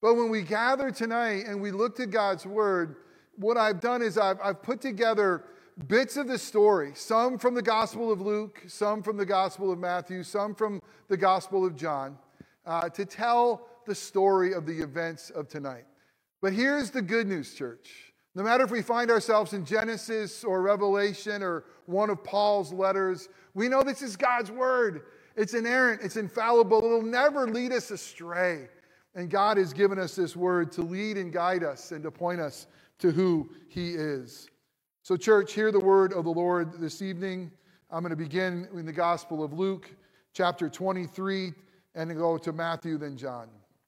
But when we gather tonight and we look to God's Word, what I've done is I've put together bits of the story, some from the Gospel of Luke, some from the Gospel of Matthew, some from the Gospel of John, to tell the story of the events of tonight. But here's the good news, church. No matter if we find ourselves in Genesis or Revelation or one of Paul's letters, we know this is God's Word. It's inerrant, it's infallible, it'll never lead us astray. And God has given us this Word to lead and guide us and to point us to who He is. So church, hear the word of the Lord this evening. I'm going to begin in the Gospel of Luke, chapter 23, and go to Matthew, then John.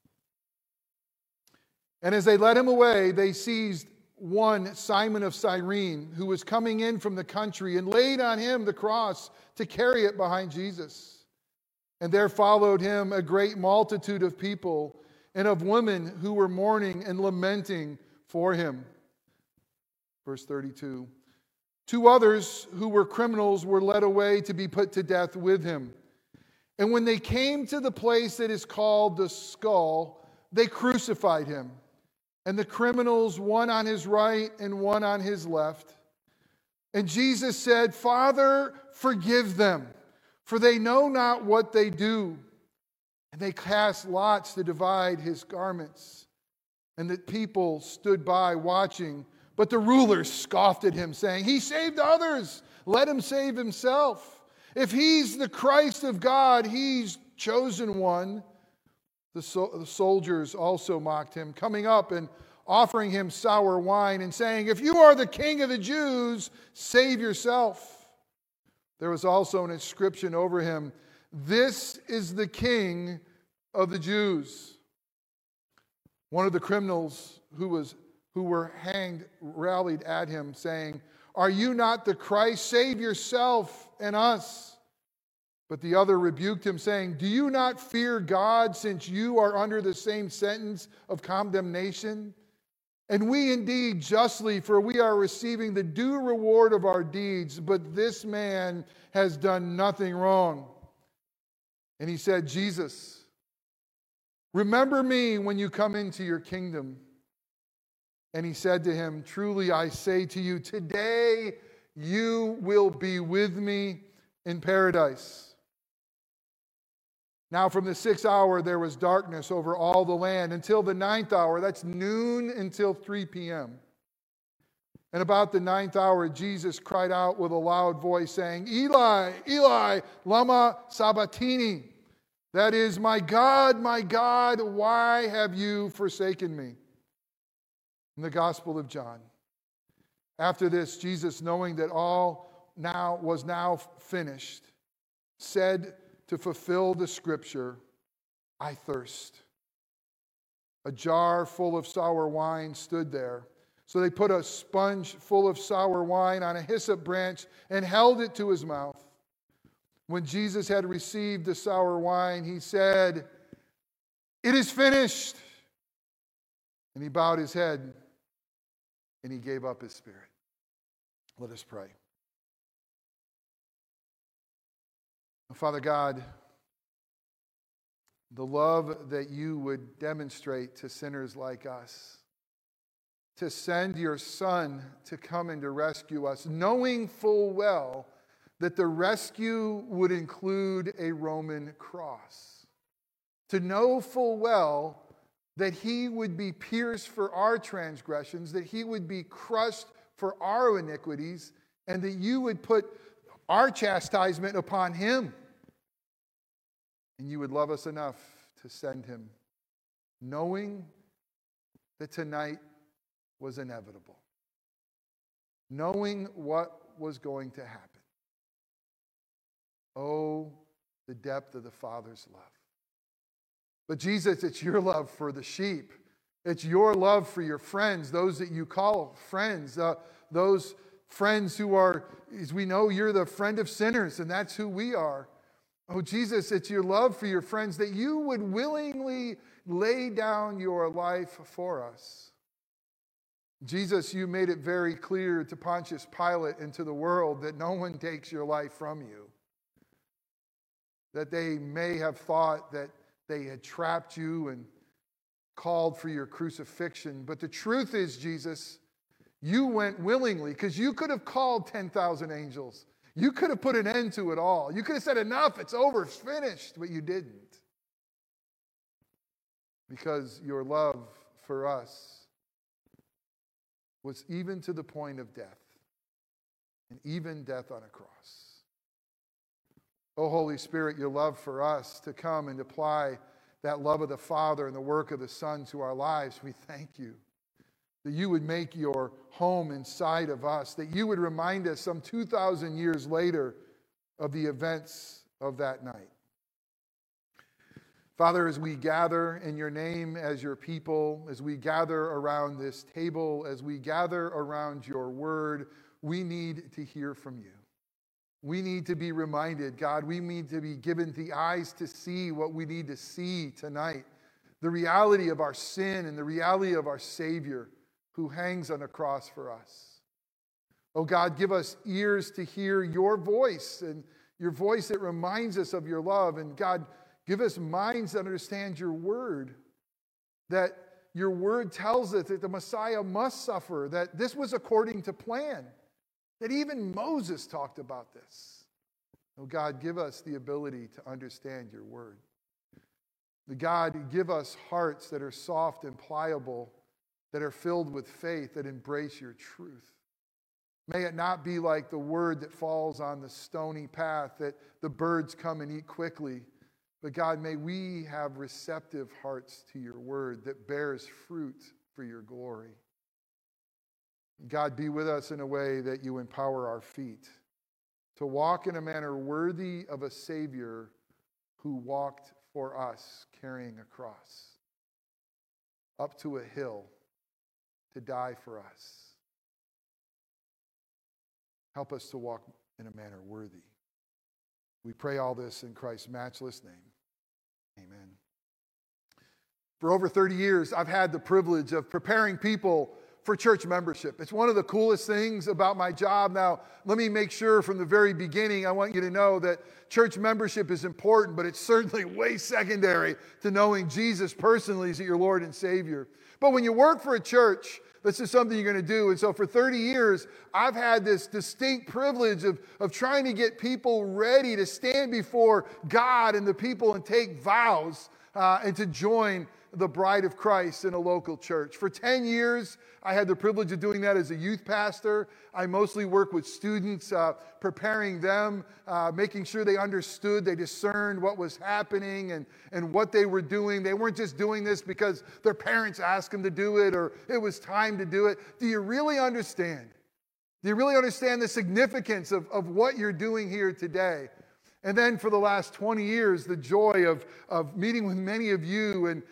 And as they led him away, they seized one, Simon of Cyrene, who was coming in from the country, and laid on him the cross to carry it behind Jesus. And there followed him a great multitude of people and of women who were mourning and lamenting for him. Verse 32. 2 others who were criminals were led away to be put to death with him. And when they came to the place that is called the Skull, they crucified him, and the criminals, one on his right and one on his left. And Jesus said, "Father, forgive them, for they know not what they do." And they cast lots to divide his garments. And the people stood by watching. But the rulers scoffed at him, saying, "He saved others. Let him save himself. If he's the Christ of God, he's chosen one." The soldiers also mocked him, coming up and offering him sour wine and saying, "If you are the king of the Jews, save yourself." There was also an inscription over him, "This is the King of the Jews." One of the criminals who were hanged rallied at him, saying, "Are you not the Christ? Save yourself and us." But the other rebuked him, saying, "Do you not fear God, since you are under the same sentence of condemnation? And we indeed justly, for we are receiving the due reward of our deeds, but this man has done nothing wrong." And he said, "Jesus, remember me when you come into your kingdom." And he said to him, "Truly I say to you, today you will be with me in paradise." Now from the 6th hour there was darkness over all the land until the 9th hour. That's noon until 3 p.m. And about the 9th hour Jesus cried out with a loud voice, saying, "Eli, Eli, lama sabachthani?" That is, my God, why have you forsaken me?" In the Gospel of John. After this, Jesus, knowing that all was now finished, said to fulfill the scripture, "I thirst." A jar full of sour wine stood there. So they put a sponge full of sour wine on a hyssop branch and held it to his mouth. When Jesus had received the sour wine, he said, "It is finished." And he bowed his head and he gave up his spirit. Let us pray. Father God, the love that you would demonstrate to sinners like us, to send your Son to come and to rescue us, knowing full well that the rescue would include a Roman cross, to know full well that he would be pierced for our transgressions, that he would be crushed for our iniquities, and that you would put our chastisement upon him. And you would love us enough to send him, knowing that tonight was inevitable, knowing what was going to happen. Oh, the depth of the Father's love. But Jesus, it's your love for the sheep. It's your love for your friends, those that you call friends, those friends who are, as we know, you're the friend of sinners, and that's who we are. Oh, Jesus, it's your love for your friends that you would willingly lay down your life for us. Jesus, you made it very clear to Pontius Pilate and to the world that no one takes your life from you. That they may have thought that they had trapped you and called for your crucifixion. But the truth is, Jesus, you went willingly, because you could have called 10,000 angels. You could have put an end to it all. You could have said, enough, it's over, it's finished, but you didn't. Because your love for us was even to the point of death, and even death on a cross. Oh, Holy Spirit, your love for us to come and apply that love of the Father and the work of the Son to our lives, we thank you. That you would make your home inside of us, that you would remind us some 2,000 years later of the events of that night. Father, as we gather in your name as your people, as we gather around this table, as we gather around your word, we need to hear from you. We need to be reminded, God, we need to be given the eyes to see what we need to see tonight. The reality of our sin and the reality of our Savior who hangs on a cross for us. Oh God, give us ears to hear your voice, and your voice that reminds us of your love. And God, give us minds that understand your word, that your word tells us that the Messiah must suffer, that this was according to plan, that even Moses talked about this. Oh God, give us the ability to understand your word. God, give us hearts that are soft and pliable, that are filled with faith, that embrace your truth. May it not be like the word that falls on the stony path, that the birds come and eat quickly. But God, may we have receptive hearts to your word that bears fruit for your glory. God, be with us in a way that you empower our feet to walk in a manner worthy of a Savior who walked for us carrying a cross up to a hill to die for us. Help us to walk in a manner worthy. We pray all this in Christ's matchless name. Amen. For over 30 years, I've had the privilege of preparing people for church membership. It's one of the coolest things about my job. Now, let me make sure from the very beginning, I want you to know that church membership is important, but it's certainly way secondary to knowing Jesus personally as your Lord and Savior. But when you work for a church, this is something you're going to do. And so for 30 years, I've had this distinct privilege of trying to get people ready to stand before God and the people and take vows and to join the bride of Christ in a local church. For 10 years, I had the privilege of doing that as a youth pastor. I mostly work with students, preparing them, making sure they understood, they discerned what was happening and what they were doing. They weren't just doing this because their parents asked them to do it or it was time to do it. Do you really understand? Do you really understand the significance of what you're doing here today? And then for the last 20 years, the joy of meeting with many of you and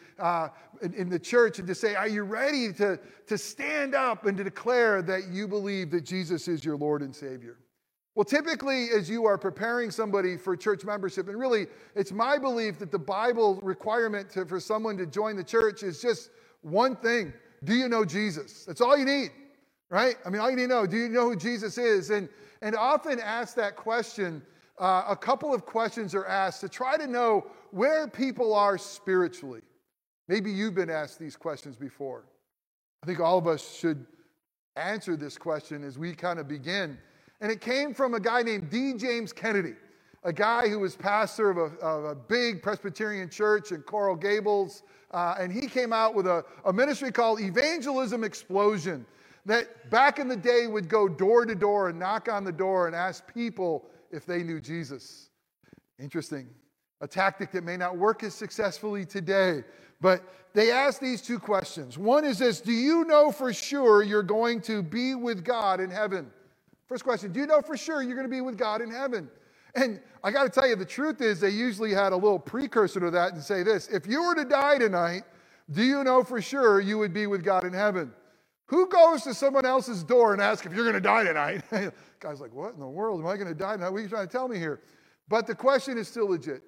in the church and to say, are you ready to stand up and to declare that you believe that Jesus is your Lord and Savior? Well, typically, as you are preparing somebody for church membership, and really, it's my belief that the Bible requirement for someone to join the church is just one thing. Do you know Jesus? That's all you need, right? I mean, all you need to know, do you know who Jesus is? And often ask that question. A couple of questions are asked to try to know where people are spiritually. Maybe you've been asked these questions before. I think all of us should answer this question as we kind of begin. And it came from a guy named D. James Kennedy, a guy who was pastor of a big Presbyterian church in Coral Gables. And he came out with a ministry called Evangelism Explosion that back in the day would go door to door and knock on the door and ask people if they knew Jesus. Interesting. A tactic that may not work as successfully today. But they asked these two questions. One is this: do you know for sure you're going to be with God in heaven? First question, do you know for sure you're going to be with God in heaven? And I got to tell you, the truth is they usually had a little precursor to that and say this: if you were to die tonight, do you know for sure you would be with God in heaven? Who goes to someone else's door and asks if you're going to die tonight? Guy's like, what in the world? Am I going to die tonight? What are you trying to tell me here? But the question is still legit.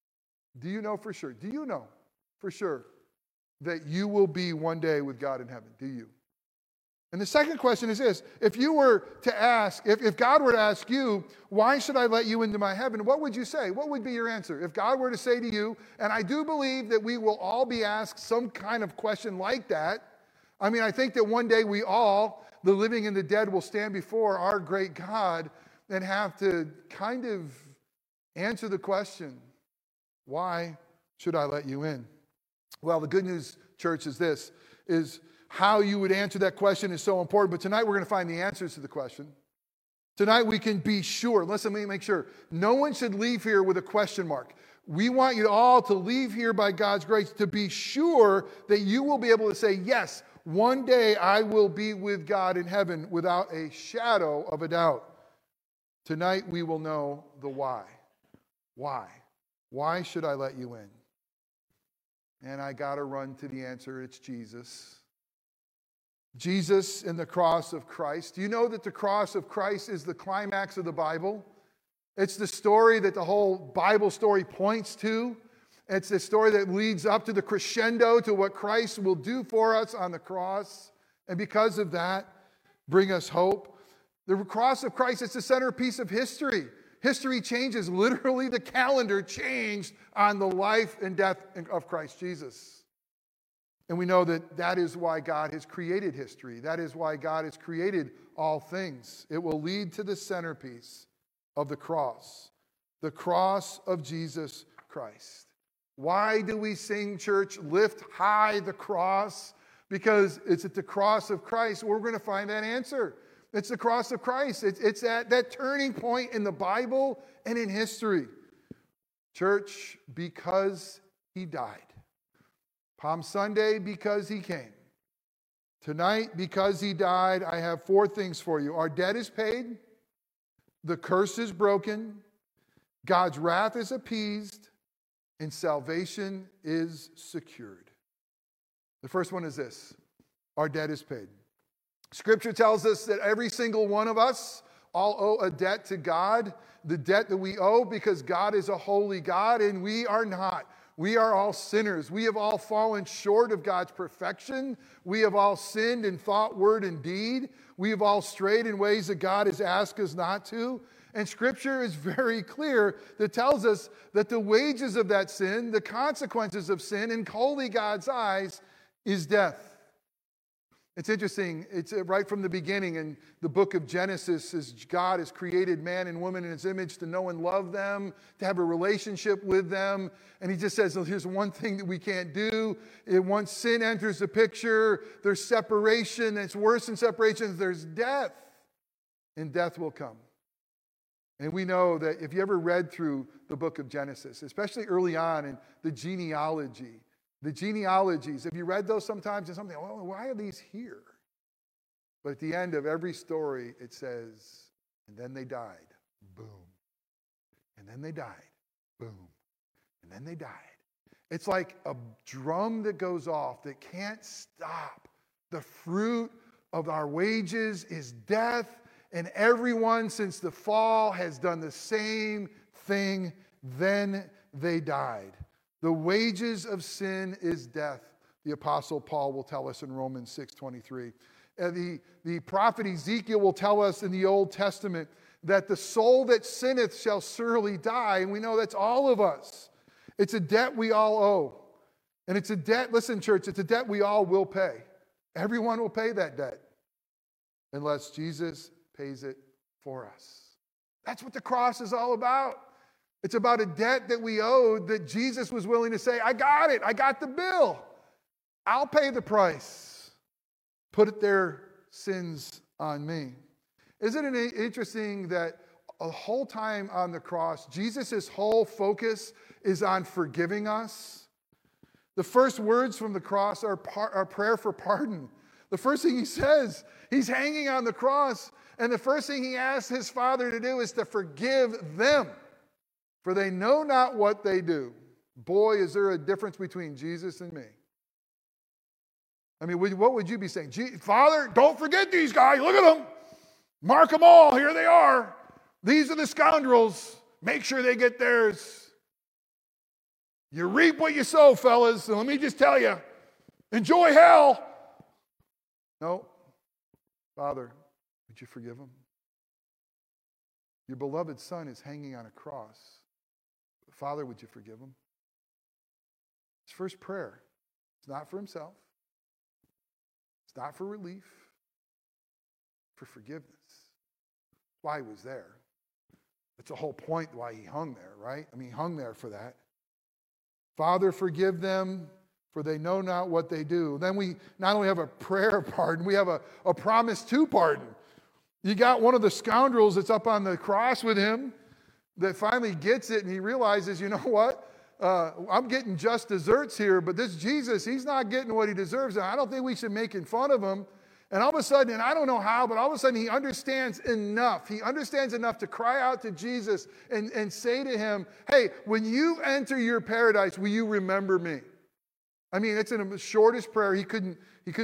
Do you know for sure? Do you know for sure that you will be one day with God in heaven? Do you? And the second question is this: if you were to ask, if God were to ask you, why should I let you into my heaven? What would you say? What would be your answer? If God were to say to you, and I do believe that we will all be asked some kind of question like that. I mean, I think that one day we all, the living and the dead, will stand before our great God and have to kind of answer the question, why should I let you in? Well, the good news, church, is this, is how you would answer that question is so important. But tonight we're going to find the answers to the question. Tonight we can be sure, let me make sure, no one should leave here with a question mark. We want you all to leave here by God's grace to be sure that you will be able to say, yes, one day I will be with God in heaven without a shadow of a doubt. Tonight we will know the why. Why? Why should I let you in? And I got to run to the answer. It's Jesus. Jesus and the cross of Christ. Do you know that the cross of Christ is the climax of the Bible? It's the story that the whole Bible story points to. It's the story that leads up to the crescendo to what Christ will do for us on the cross. And because of that, bring us hope. The cross of Christ is the centerpiece of history. History changes. Literally, the calendar changed on the life and death of Christ Jesus. And we know that that is why God has created history. That is why God has created all things. It will lead to the centerpiece of the cross of Jesus Christ. Why do we sing, church, lift high the cross? Because it's at the cross of Christ we're going to find that answer. It's the cross of Christ. It's that turning point in the Bible and in history. Church, because he died. Palm Sunday, because he came. Tonight, because he died, I have 4 things for you. Our debt is paid. The curse is broken. God's wrath is appeased. And salvation is secured. The first one is this: our debt is paid. Scripture tells us that every single one of us all owe a debt to God, the debt that we owe because God is a holy God and we are not. We are all sinners. We have all fallen short of God's perfection. We have all sinned in thought, word, and deed. We have all strayed in ways that God has asked us not to. And Scripture is very clear that tells us that the wages of that sin, the consequences of sin in holy God's eyes, is death. It's interesting. It's right from the beginning in the book of Genesis, as God has created man and woman in his image to know and love them, to have a relationship with them. And he just says, here's one thing that we can't do. Once sin enters the picture, there's separation. It's worse than separation. There's death. And death will come. And we know that if you ever read through the book of Genesis, especially early on in the genealogies, have you read those sometimes? And something, well, why are these here? But at the end of every story, it says, and then they died. Boom. And then they died. Boom. And then they died. It's like a drum that goes off that can't stop. The fruit of our wages is death, and everyone since the fall has done the same thing. Then they died. The wages of sin is death, the Apostle Paul will tell us in Romans 6:23. The prophet Ezekiel will tell us in the Old Testament that the soul that sinneth shall surely die, and we know that's all of us. It's a debt we all owe. And it's a debt, listen, church, it's a debt we all will pay. Everyone will pay that debt unless Jesus pays it for us. That's what the cross is all about. It's about a debt that we owed that Jesus was willing to say, I got it. I got the bill. I'll pay the price. Put their sins on me. Isn't it interesting that the whole time on the cross, Jesus' whole focus is on forgiving us? The first words from the cross are prayer for pardon. The first thing he says, he's hanging on the cross, and the first thing he asks his Father to do is to forgive them. For they know not what they do. Boy, is there a difference between Jesus and me. I mean, what would you be saying? Father, don't forget these guys. Look at them. Mark them all. Here they are. These are the scoundrels. Make sure they get theirs. You reap what you sow, fellas. And let me just tell you, enjoy hell. No. Father, would you forgive him? Your beloved son is hanging on a cross. Father, would you forgive him? His first prayer. It's not for himself. It's not for relief. For forgiveness. Why he was there. That's the whole point why he hung there, right? I mean, he hung there for that. Father, forgive them, for they know not what they do. Then we not only have a prayer of pardon, we have a promise to pardon. You got one of the scoundrels that's up on the cross with him that finally gets it, and he realizes, you know what? I'm getting just desserts here, but this Jesus, he's not getting what he deserves, and I don't think we should make fun of him. And all of a sudden, and I don't know how, but all of a sudden he understands enough. He understands enough to cry out to Jesus and say to him, hey, when you enter your paradise, will you remember me? I mean, it's in the shortest prayer. He couldn't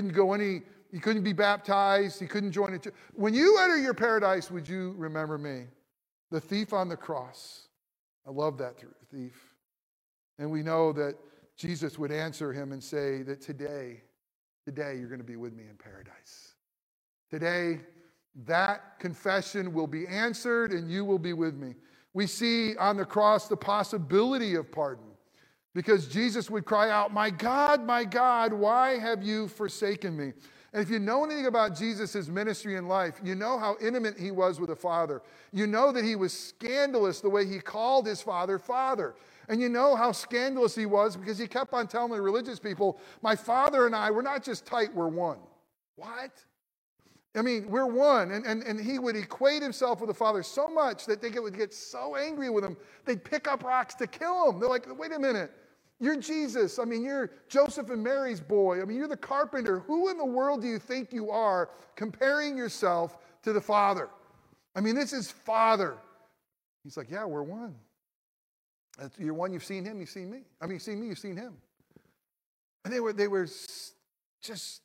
be baptized. He couldn't join a church. When you enter your paradise, would you remember me? The thief on the cross. I love that thief. And we know that Jesus would answer him and say that today you're going to be with me in paradise. Today, that confession will be answered and you will be with me. We see on the cross the possibility of pardon because Jesus would cry out, my God, why have you forsaken me? And if you know anything about Jesus' ministry and life, you know how intimate he was with the Father. You know that he was scandalous the way he called his Father, Father. And you know how scandalous he was because he kept on telling the religious people, my Father and I, we're not just tight, we're one. What? I mean, we're one. And he would equate himself with the Father so much that they would get so angry with him, they'd pick up rocks to kill him. They're like, wait a minute. You're Jesus. I mean, you're Joseph and Mary's boy. I mean, you're the carpenter. Who in the world do you think you are comparing yourself to the Father? I mean, this is Father. He's like, yeah, we're one. You're one, you've seen him, you've seen me. I mean, you've seen me, you've seen him. And they were just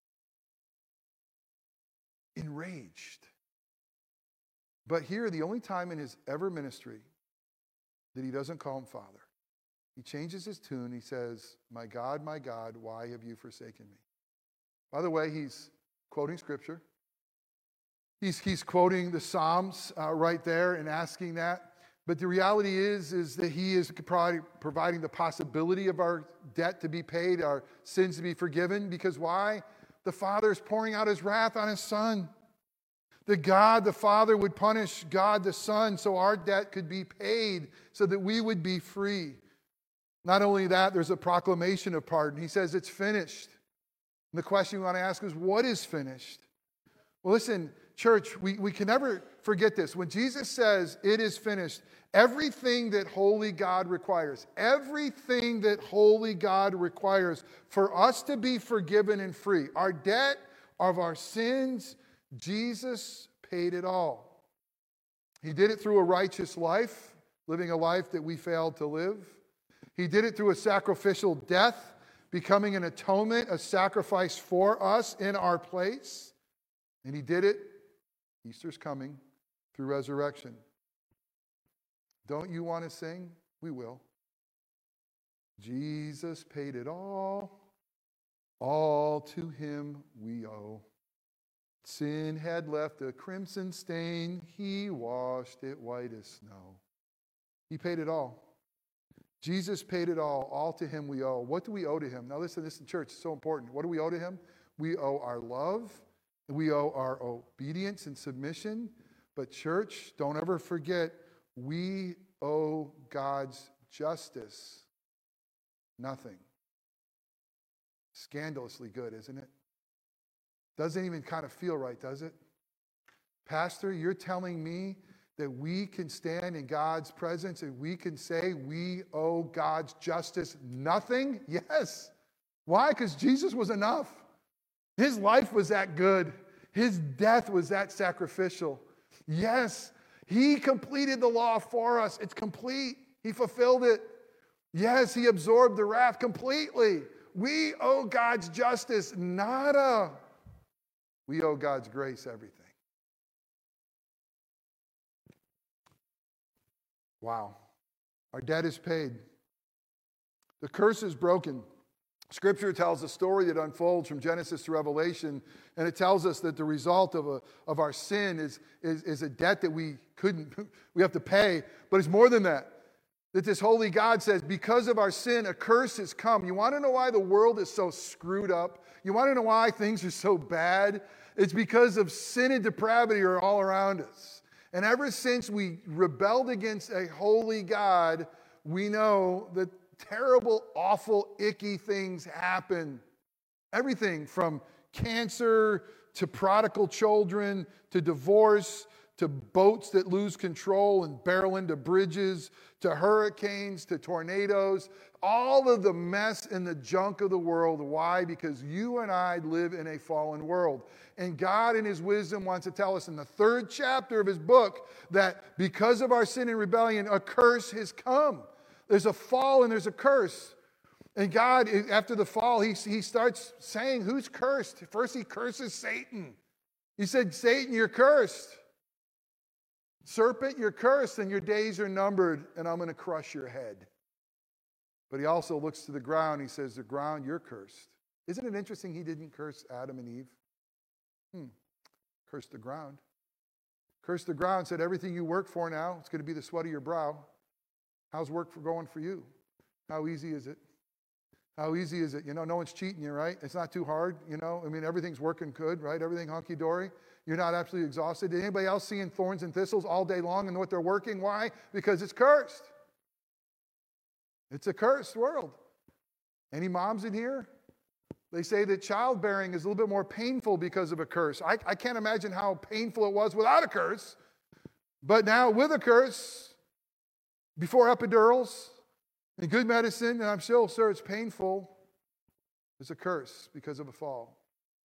enraged. But here, the only time in his ever ministry that he doesn't call him Father, he changes his tune. He says, my God, why have you forsaken me? By the way, he's quoting Scripture. He's quoting the Psalms right there and asking that. But the reality is that he is providing the possibility of our debt to be paid, our sins to be forgiven. Because why? The Father is pouring out his wrath on his Son. That God the Father would punish God the Son so our debt could be paid so that we would be free. Not only that, there's a proclamation of pardon. He says it's finished. And the question we want to ask is, what is finished? Well, listen, church, we can never forget this. When Jesus says it is finished, everything that holy God requires for us to be forgiven and free, our debt of our sins, Jesus paid it all. He did it through a righteous life, living a life that we failed to live. He did it through a sacrificial death, becoming an atonement, a sacrifice for us in our place. And he did it, Easter's coming, through resurrection. Don't you want to sing? We will. Jesus paid it all to him we owe. Sin had left a crimson stain, he washed it white as snow. He paid it all. Jesus paid it all to him we owe. What do we owe to him? Now listen, church, it's so important. What do we owe to him? We owe our love, we owe our obedience and submission. But church, don't ever forget, we owe God's justice nothing. Scandalously good, isn't it? Doesn't even kind of feel right, does it? Pastor, you're telling me that we can stand in God's presence and we can say we owe God's justice nothing? Yes. Why? Because Jesus was enough. His life was that good. His death was that sacrificial. Yes, he completed the law for us. It's complete. He fulfilled it. Yes, he absorbed the wrath completely. We owe God's justice nada. We owe God's grace everything. Wow. Our debt is paid. The curse is broken. Scripture tells a story that unfolds from Genesis to Revelation, and it tells us that the result of our sin is a debt that we have to pay, but it's more than that. That this holy God says, because of our sin, a curse has come. You want to know why the world is so screwed up? You want to know why things are so bad? It's because of sin and depravity are all around us. And ever since we rebelled against a holy God, we know that terrible, awful, icky things happen. Everything from cancer to prodigal children to divorce to boats that lose control and barrel into bridges to hurricanes to tornadoes. All of the mess and the junk of the world. Why? Because you and I live in a fallen world. And God in his wisdom wants to tell us in the 3rd chapter of his book that because of our sin and rebellion, a curse has come. There's a fall and there's a curse. And God, after the fall, he starts saying, who's cursed? First he curses Satan. He said, Satan, you're cursed. Serpent, you're cursed and your days are numbered and I'm going to crush your head. But he also looks to the ground. He says, the ground, you're cursed. Isn't it interesting he didn't curse Adam and Eve? Cursed the ground. Cursed the ground, said everything you work for now, it's going to be the sweat of your brow. How's work going for you? How easy is it? How easy is it? No one's cheating you, right? It's not too hard, everything's working good, right? Everything hunky-dory. You're not absolutely exhausted. Did anybody else seeing thorns and thistles all day long and know what they're working? Why? Because it's cursed. It's a cursed world. Any moms in here? They say that childbearing is a little bit more painful because of a curse. I can't imagine how painful it was without a curse. But now with a curse, before epidurals and good medicine, and I'm sure it's painful, there's a curse because of a fall.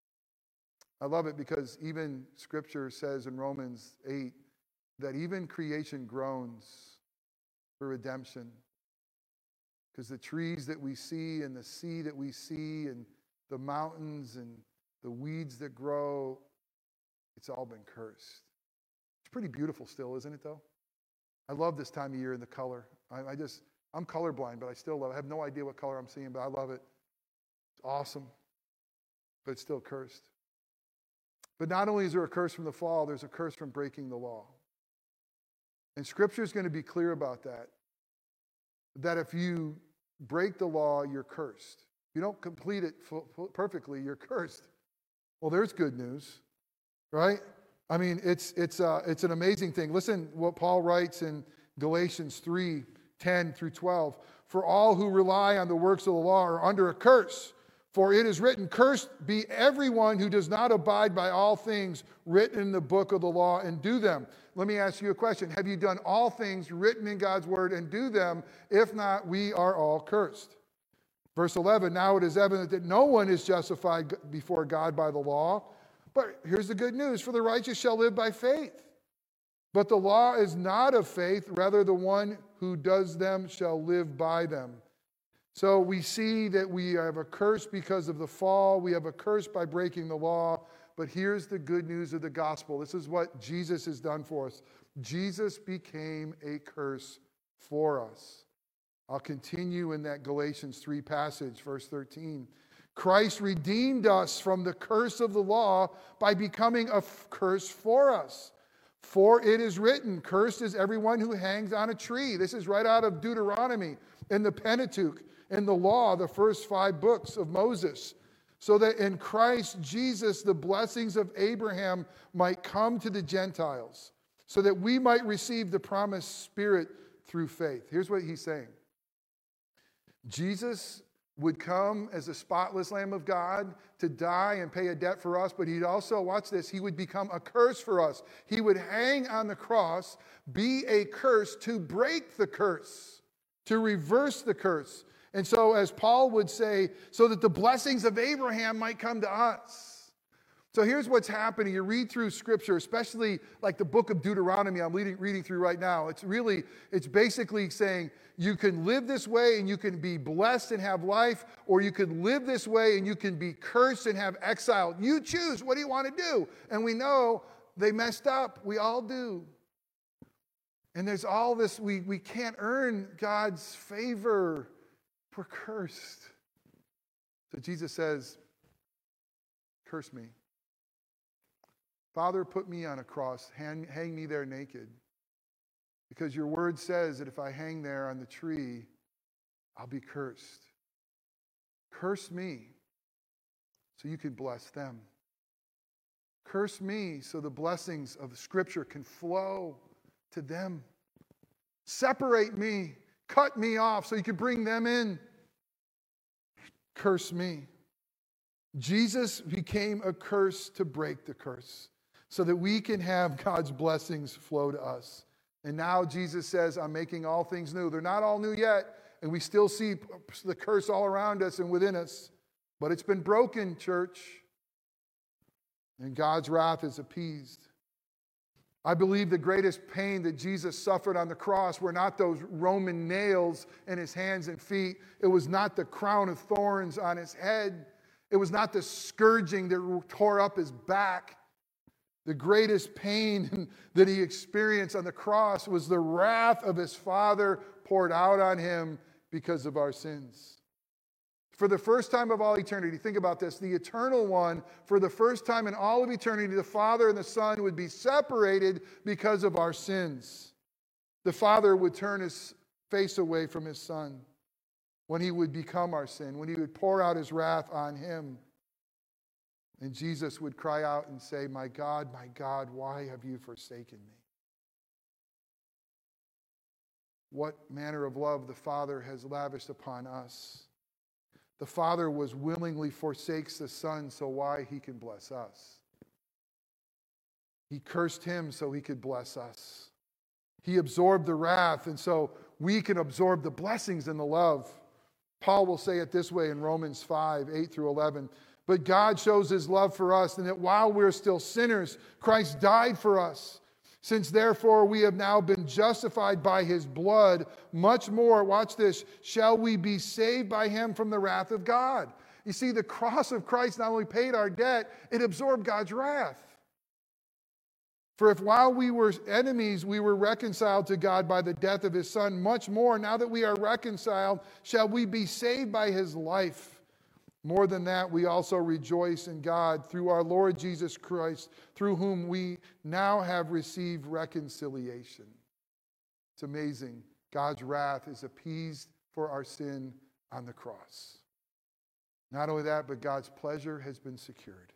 I love it because even Scripture says in Romans 8 that even creation groans for redemption. Because the trees that we see and the sea that we see and the mountains and the weeds that grow, it's all been cursed. It's pretty beautiful still, isn't it, though? I love this time of year and the color. I'm colorblind, but I still love it. I have no idea what color I'm seeing, but I love it. It's awesome, but it's still cursed. But not only is there a curse from the fall, there's a curse from breaking the law. And Scripture is going to be clear about that. That if you break the law, you're cursed. If you don't complete it perfectly, you're cursed. Well, there's good news, right? I mean, it's an amazing thing. Listen what Paul writes in Galatians 3:10 through 12. For all who rely on the works of the law are under a curse. For it is written, cursed be everyone who does not abide by all things written in the book of the law and do them. Let me ask you a question. Have you done all things written in God's word and do them? If not, we are all cursed. Verse 11, now it is evident that no one is justified before God by the law. But here's the good news. For the righteous shall live by faith. But the law is not of faith. Rather, the one who does them shall live by them. So we see that we have a curse because of the fall. We have a curse by breaking the law. But here's the good news of the gospel. This is what Jesus has done for us. Jesus became a curse for us. I'll continue in that Galatians 3 passage, verse 13. Christ redeemed us from the curse of the law by becoming a curse for us. For it is written, cursed is everyone who hangs on a tree. This is right out of Deuteronomy in the Pentateuch. In the law, the first 5 books of Moses, so that in Christ Jesus the blessings of Abraham might come to the Gentiles, so that we might receive the promised Spirit through faith. Here's what he's saying. Jesus would come as a spotless Lamb of God to die and pay a debt for us, but he'd also, watch this, he would become a curse for us. He would hang on the cross, be a curse to break the curse, to reverse the curse. And so, as Paul would say, so that the blessings of Abraham might come to us. So here's what's happening. You read through Scripture, especially like the book of Deuteronomy I'm reading through right now. It's basically saying you can live this way and you can be blessed and have life, or you can live this way and you can be cursed and have exile. You choose. What do you want to do? And we know they messed up. We all do. And there's all this, we can't earn God's favor. We're cursed. So Jesus says, curse me. Father, put me on a cross. Hang me there naked. Because your word says that if I hang there on the tree, I'll be cursed. Curse me so you can bless them. Curse me so the blessings of the Scripture can flow to them. Separate me, cut me off so you can bring them in. Curse me. Jesus became a curse to break the curse so that we can have God's blessings flow to us. And now Jesus says, I'm making all things new. They're not all new yet, and we still see the curse all around us and within us. But it's been broken, church. And God's wrath is appeased. I believe the greatest pain that Jesus suffered on the cross were not those Roman nails in his hands and feet. It was not the crown of thorns on his head. It was not the scourging that tore up his back. The greatest pain that he experienced on the cross was the wrath of his Father poured out on him because of our sins. For the first time of all eternity, think about this, the eternal one, for the first time in all of eternity, the Father and the Son would be separated because of our sins. The Father would turn his face away from his Son when he would become our sin, when he would pour out his wrath on him. And Jesus would cry out and say, my God, why have you forsaken me? What manner of love the Father has lavished upon us. The Father was willingly forsakes the Son, so why he can bless us. He cursed him so he could bless us. He absorbed the wrath, and so we can absorb the blessings and the love. Paul will say it this way in Romans 5, 8 through 11. But God shows his love for us, and that while we're still sinners, Christ died for us. Since therefore we have now been justified by his blood, much more, watch this, shall we be saved by him from the wrath of God. You see, the cross of Christ not only paid our debt, it absorbed God's wrath. For if while we were enemies, we were reconciled to God by the death of his Son, much more, now that we are reconciled, shall we be saved by his life. More than that, we also rejoice in God through our Lord Jesus Christ, through whom we now have received reconciliation. It's amazing. God's wrath is appeased for our sin on the cross. Not only that, but God's pleasure has been secured.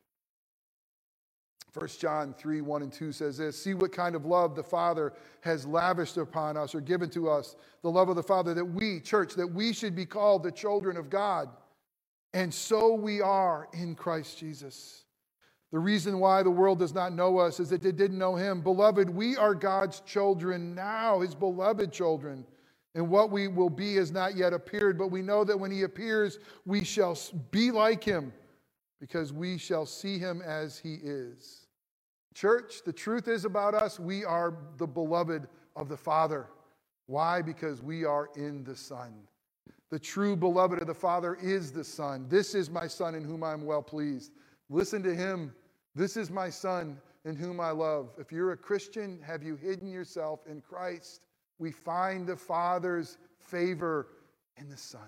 1 John 3, 1 and 2 says this, see what kind of love the Father has lavished upon us or given to us, the love of the Father, that we, church, that we should be called the children of God. And so we are in Christ Jesus. The reason why the world does not know us is that they didn't know him. Beloved, we are God's children now, his beloved children. And what we will be has not yet appeared, but we know that when he appears, we shall be like him, because we shall see him as he is. Church, the truth is about us, we are the beloved of the Father. Why? Because we are in the Son. The true beloved of the Father is the Son. This is my Son in whom I am well pleased. Listen to him. This is my Son in whom I love. If you're a Christian, have you hidden yourself in Christ? We find the Father's favor in the Son,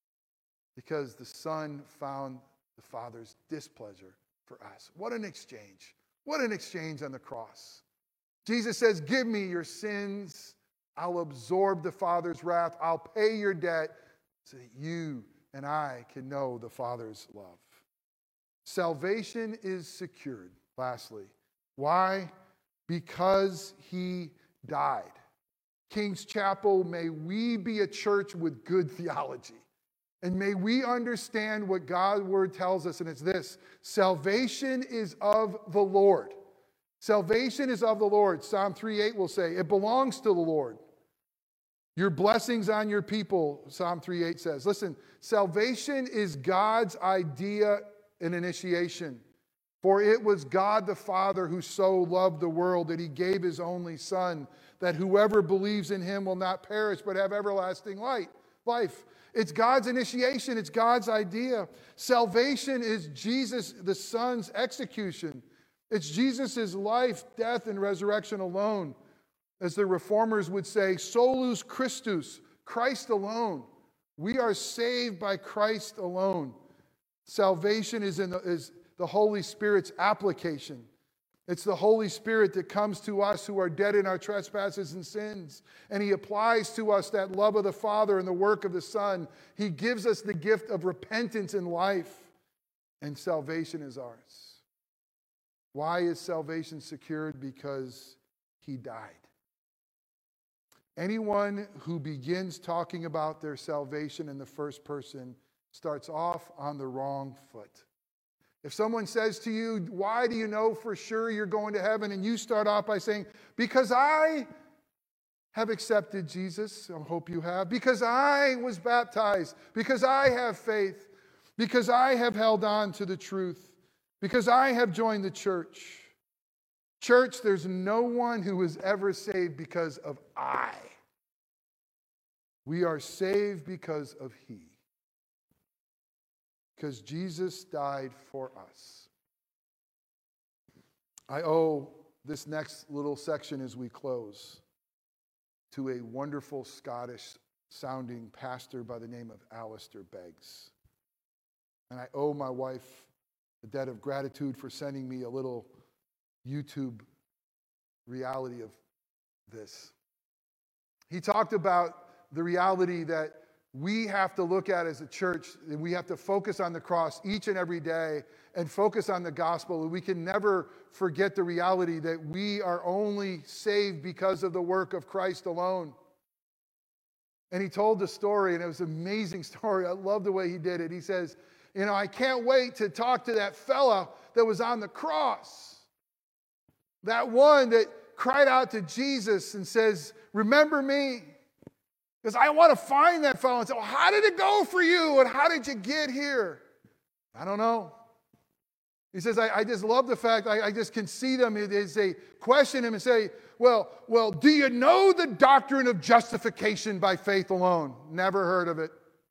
because the Son found the Father's displeasure for us. What an exchange. What an exchange on the cross. Jesus says, give me your sins. I'll absorb the Father's wrath. I'll pay your debt, so that you and I can know the Father's love. Salvation is secured, lastly. Why? Because he died. King's Chapel, may we be a church with good theology. And may we understand what God's word tells us, and it's this. Salvation is of the Lord. Salvation is of the Lord. Psalm 3:8 will say, it belongs to the Lord. Your blessings on your people, Psalm 3:8 says. Listen, salvation is God's idea and initiation. For it was God the Father who so loved the world that he gave his only Son, that whoever believes in him will not perish but have everlasting life. It's God's initiation. It's God's idea. Salvation is Jesus, the Son's execution. It's Jesus' life, death, and resurrection alone. As the reformers would say, solus Christus, Christ alone. We are saved by Christ alone. Salvation is the Holy Spirit's application. It's the Holy Spirit that comes to us who are dead in our trespasses and sins. And He applies to us that love of the Father and the work of the Son. He gives us the gift of repentance and life. And salvation is ours. Why is salvation secured? Because He died. Anyone who begins talking about their salvation in the first person starts off on the wrong foot. If someone says to you, why do you know for sure you're going to heaven? And you start off by saying, because I have accepted Jesus. I hope you have. Because I was baptized. Because I have faith. Because I have held on to the truth. Because I have joined the church. Church, there's no one who is ever saved because of I. We are saved because of He. Because Jesus died for us. I owe this next little section as we close to a wonderful Scottish-sounding pastor by the name of Alistair Beggs. And I owe my wife a debt of gratitude for sending me a little YouTube reality of this. He talked about the reality that we have to look at as a church, and we have to focus on the cross each and every day and focus on the gospel. And we can never forget the reality that we are only saved because of the work of Christ alone. And he told the story, and it was an amazing story. I love the way he did it. He says, I can't wait to talk to that fella that was on the cross. That one that cried out to Jesus and says, remember me. Because I want to find that fellow and say, well, how did it go for you? And how did you get here? I don't know. He says, I just love the fact, I just can see them as they question him and say, well, do you know the doctrine of justification by faith alone? Never heard of it.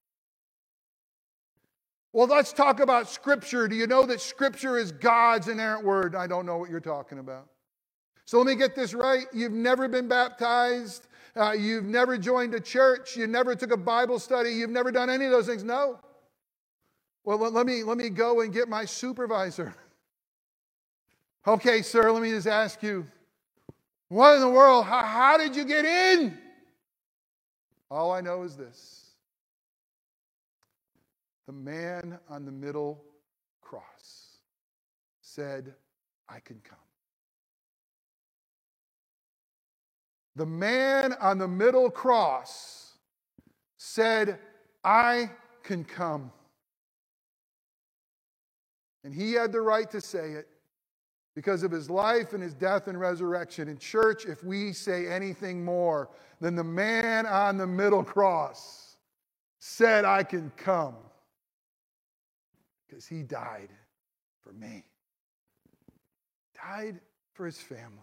Well, let's talk about Scripture. Do you know that Scripture is God's inerrant word? I don't know what you're talking about. So let me get this right. You've never been baptized. You've never joined a church. You never took a Bible study. You've never done any of those things. No. Well, let me go and get my supervisor. Okay, sir, let me just ask you, what in the world? How did you get in? All I know is this. The man on the middle cross said, I can come. The man on the middle cross said, I can come. And he had the right to say it because of his life and his death and resurrection. In church, if we say anything more than the man on the middle cross said, I can come, because he died for me. Died for his family.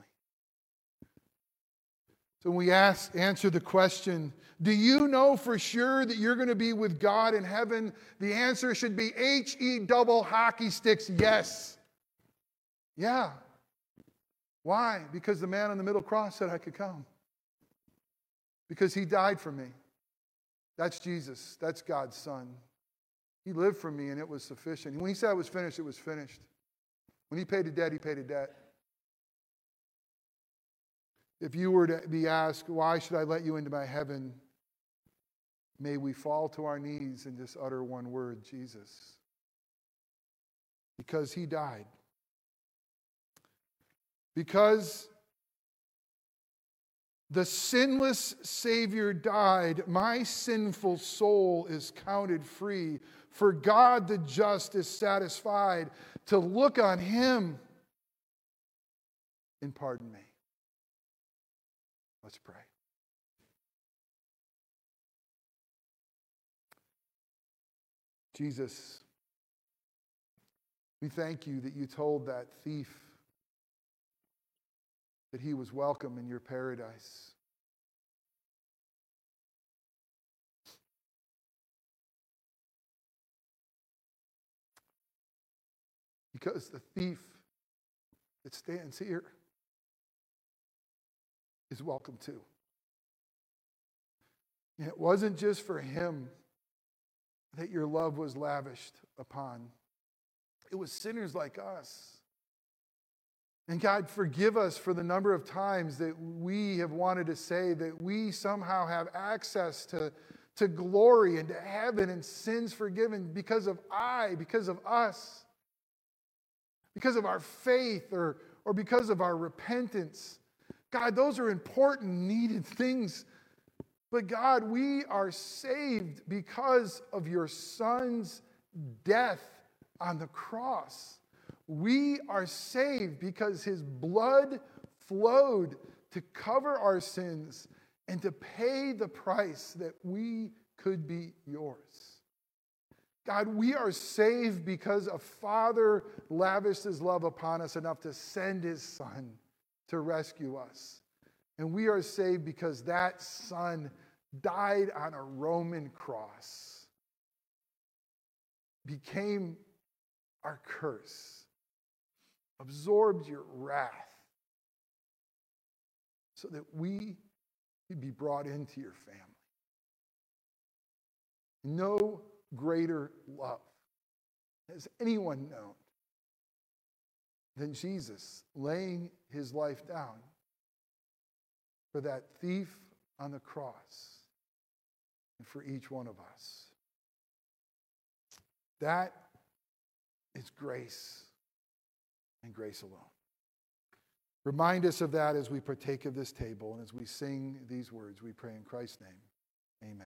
So when we answer the question, do you know for sure that you're going to be with God in heaven? The answer should be H-E double hockey sticks, yes. Yeah. Why? Because the man on the middle cross said I could come. Because he died for me. That's Jesus. That's God's Son. He lived for me and it was sufficient. When he said it was finished, it was finished. When he paid a debt, he paid a debt. If you were to be asked, why should I let you into my heaven? May we fall to our knees and just utter one word, Jesus. Because he died. Because the sinless Savior died, my sinful soul is counted free. For God the just is satisfied to look on him and pardon me. Let's pray. Jesus, we thank you that you told that thief that he was welcome in your paradise. Because the thief that stands here is welcome too. And it wasn't just for him that your love was lavished upon, It was sinners like us. And God, forgive us for the number of times that we have wanted to say that we somehow have access to glory and to heaven and sins forgiven because of us, because of our faith or because of our repentance. God, those are important, needed things. But God, we are saved because of your Son's death on the cross. We are saved because his blood flowed to cover our sins and to pay the price that we could be yours. God, we are saved because a Father lavished his love upon us enough to send his Son to rescue us. And we are saved because that Son died on a Roman cross, became our curse, absorbed your wrath, so that we could be brought into your family. No greater love has anyone known than Jesus laying his life down for that thief on the cross and for each one of us. That is grace and grace alone. Remind us of that as we partake of this table and as we sing these words. We pray in Christ's name.